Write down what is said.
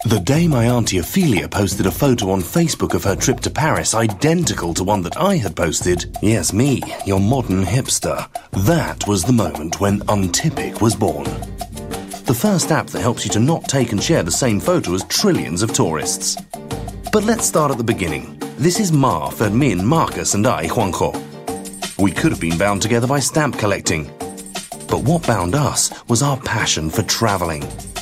The day my Auntie Ophelia posted a photo on Facebook of her trip to Paris identical to one that I had posted, yes, me, your modern hipster, that was the moment when Untipic was born. The first app that helps you to not take and share the same photo as trillions of tourists. But let's start at the beginning. This is Ma, Fermin, Marcus and I, Juanjo. We could have been bound together by stamp collecting. But what bound us was our passion for travelling.